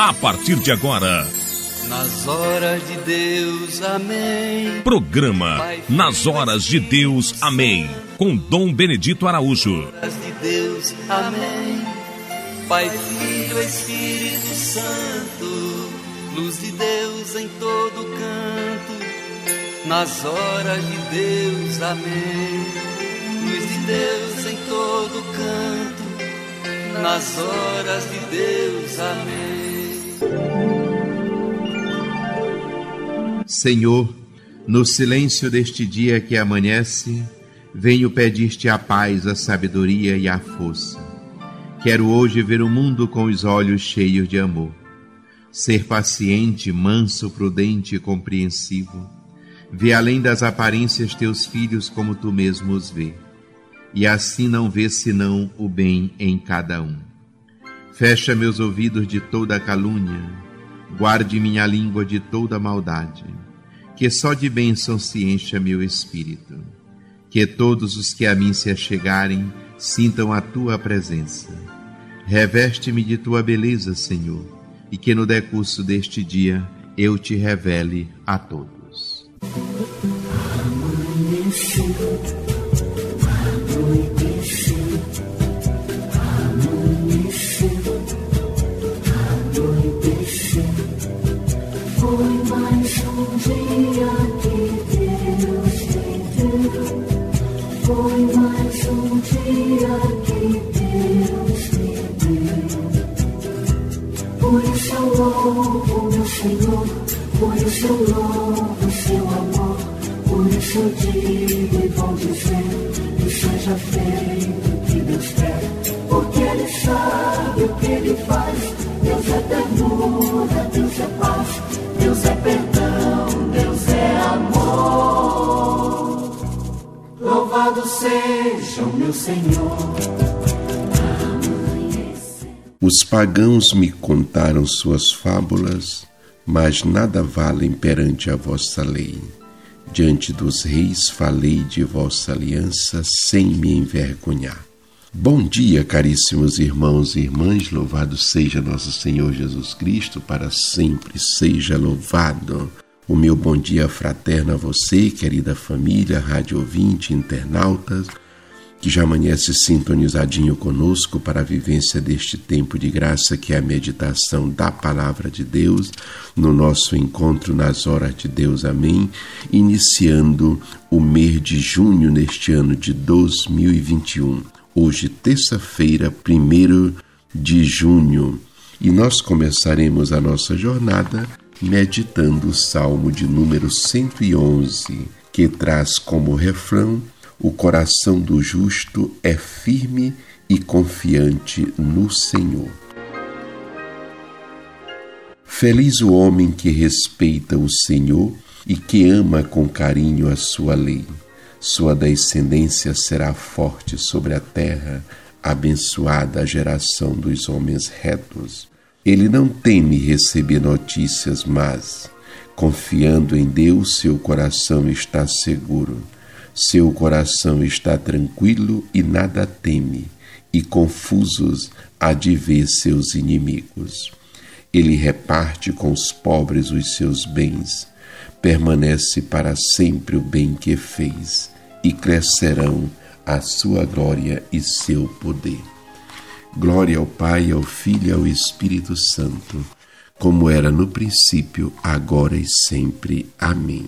a partir de agora. Nas horas de Deus, amém. Programa Nas Horas de Deus, amém. Com Dom Benedito Araújo. Nas horas de Deus, amém. Pai, Filho, Espírito Santo, luz de Deus em todo canto. Nas horas de Deus, amém. Luz de Deus em todo canto. Nas horas de Deus, amém. Senhor, no silêncio deste dia que amanhece, venho pedir-te a paz, a sabedoria e a força. Quero hoje ver o mundo com os olhos cheios de amor. Ser paciente, manso, prudente e compreensivo. Ver além das aparências teus filhos como tu mesmo os vê. E assim não vê senão o bem em cada um. Fecha meus ouvidos de toda calúnia. Guarde minha língua de toda maldade. Que só de bênção se encha meu espírito. Que todos os que a mim se achegarem sintam a tua presença. Reveste-me de tua beleza, Senhor, e que no decurso deste dia eu te revele a todos. Foi mais um dia que Deus me deu. Foi mais um dia que Deus me deu. Por isso eu louvo meu Senhor, por isso eu louvo seu amor. Por isso eu digo e vou dizer que seja feito o que Deus quer, porque Ele sabe o que Ele faz. Deus é ternura, Deus é paz, Deus é perdão, Deus é amor. Louvado seja o meu Senhor. Os pagãos me contaram suas fábulas, mas nada valem perante a vossa lei. Diante dos reis falei de vossa aliança sem me envergonhar. Bom dia, caríssimos irmãos e irmãs, louvado seja nosso Senhor Jesus Cristo, para sempre seja louvado. O meu bom dia fraterno a você, querida família, rádio ouvinte, internautas, que já amanhece sintonizadinho conosco para a vivência deste tempo de graça que é a meditação da Palavra de Deus, no nosso encontro nas horas de Deus, amém, iniciando o mês de junho neste ano de 2021. Hoje, terça-feira, 1º de junho, e nós começaremos a nossa jornada meditando o Salmo de número 111, que traz como refrão: o coração do justo é firme e confiante no Senhor. Feliz o homem que respeita o Senhor e que ama com carinho a sua lei. Sua descendência será forte sobre a terra, abençoada a geração dos homens retos. Ele não teme receber notícias más. Confiando em Deus, seu coração está seguro. Seu coração está tranquilo e nada teme, e confusos há de ver seus inimigos. Ele reparte com os pobres os seus bens. Permanece para sempre o bem que fez, e crescerão a sua glória e seu poder. Glória ao Pai, ao Filho e ao Espírito Santo, como era no princípio, agora e sempre. Amém.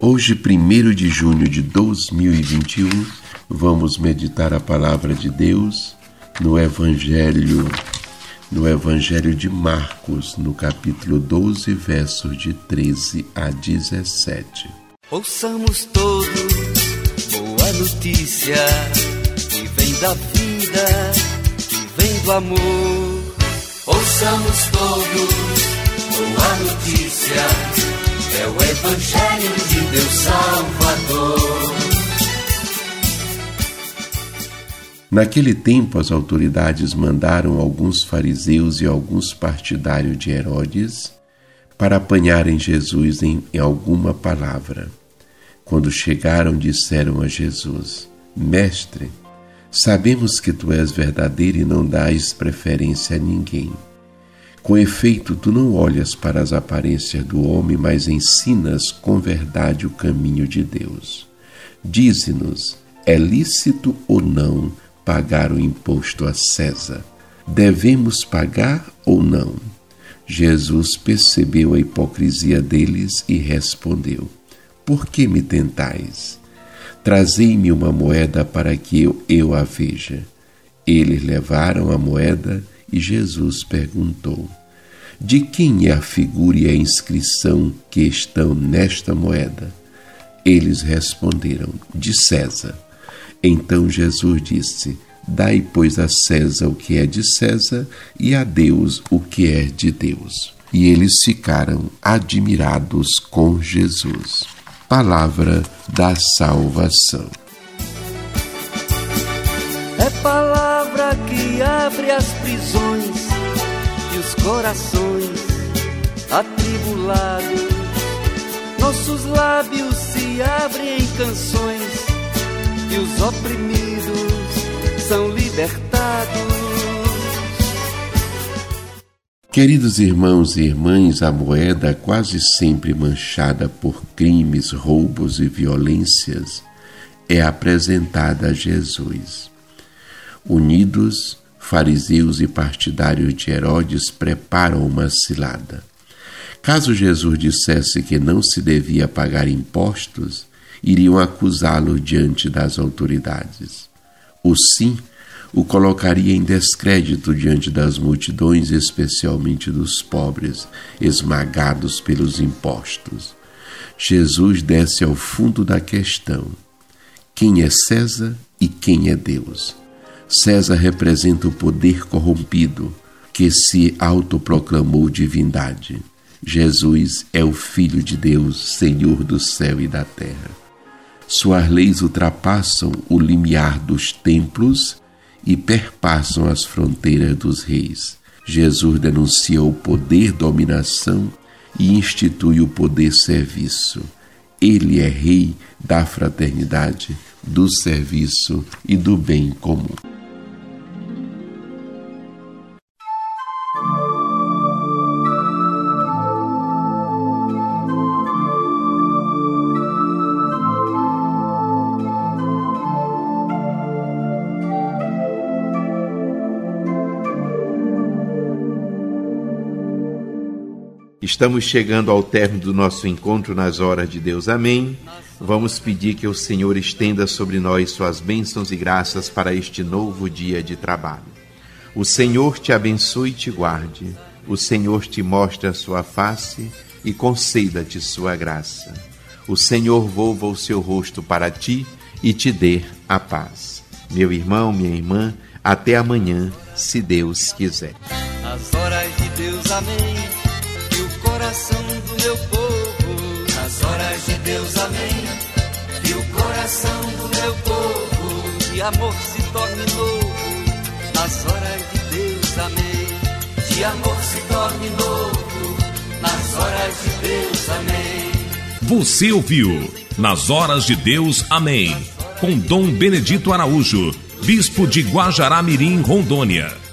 Hoje, 1º de junho de 2021, vamos meditar a palavra de Deus no Evangelho de Marcos, no capítulo 12, versos de 13 a 17. Ouçamos todos boa notícia, que vem da vida, que vem do amor. Ouçamos todos boa notícia, é o Evangelho de Deus Salvador. Naquele tempo, as autoridades mandaram alguns fariseus e alguns partidários de Herodes para apanharem Jesus em alguma palavra. Quando chegaram, disseram a Jesus: Mestre, sabemos que tu és verdadeiro e não dás preferência a ninguém. Com efeito, tu não olhas para as aparências do homem, mas ensinas com verdade o caminho de Deus. Dize-nos, é lícito ou não pagar o imposto a César? Devemos pagar ou não? Jesus percebeu a hipocrisia deles e respondeu: Por que me tentais? Trazei-me uma moeda para que eu a veja. Eles levaram a moeda e Jesus perguntou: De quem é a figura e a inscrição que estão nesta moeda? Eles responderam: De César. Então Jesus disse: Dai, pois, a César o que é de César e a Deus o que é de Deus. E eles ficaram admirados com Jesus. Palavra da salvação. É palavra que abre as prisões e os corações atribulados. Nossos lábios se abrem em canções e os oprimidos são libertados. Queridos irmãos e irmãs, a moeda, quase sempre manchada por crimes, roubos e violências, é apresentada a Jesus. Unidos, fariseus e partidários de Herodes preparam uma cilada. Caso Jesus dissesse que não se devia pagar impostos, iriam acusá-lo diante das autoridades. O sim o colocaria em descrédito diante das multidões, especialmente dos pobres, esmagados pelos impostos. Jesus desce ao fundo da questão: quem é César e quem é Deus? César representa o poder corrompido que se autoproclamou divindade. Jesus é o Filho de Deus, Senhor do céu e da terra. Suas leis ultrapassam o limiar dos templos e perpassam as fronteiras dos reis. Jesus denuncia o poder dominação e institui o poder serviço. Ele é rei da fraternidade, do serviço e do bem comum. Estamos chegando ao término do nosso encontro nas horas de Deus. Amém. Vamos pedir que o Senhor estenda sobre nós suas bênçãos e graças para este novo dia de trabalho. O Senhor te abençoe e te guarde. O Senhor te mostre a sua face e conceda-te sua graça. O Senhor volva o seu rosto para ti e te dê a paz. Meu irmão, minha irmã, até amanhã, se Deus quiser. Nas horas de Deus, amém. Que o coração do meu povo, nas horas de Deus, amém. Que o coração do meu povo, de amor se torne novo. Nas horas de Deus, amém. De amor se torne novo. Nas horas de Deus, amém. Você ouviu Nas Horas de Deus, amém. Com Dom Benedito Araújo, Bispo de Guajará-Mirim, Rondônia.